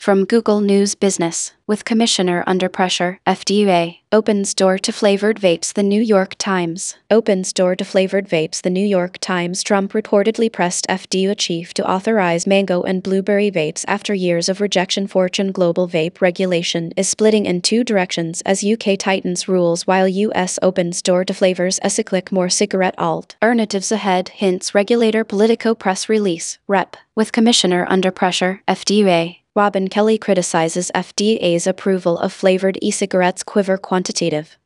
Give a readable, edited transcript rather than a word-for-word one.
From Google News Business, with Commissioner under pressure, FDA opens door to flavored vapes. The New York Times opens door to flavored vapes. The New York Times. Trump reportedly pressed FDA chief to authorize mango and blueberry vapes after years of rejection. Fortune Global vape regulation is splitting in two directions as UK tightens rules while US opens door to flavors. Click more cigarette alternatives ahead, hints regulator. Politico press release, Rep. With Commissioner under pressure, FDA. Robin Kelly criticizes FDA's approval of flavored e-cigarettes. Quiver quantitative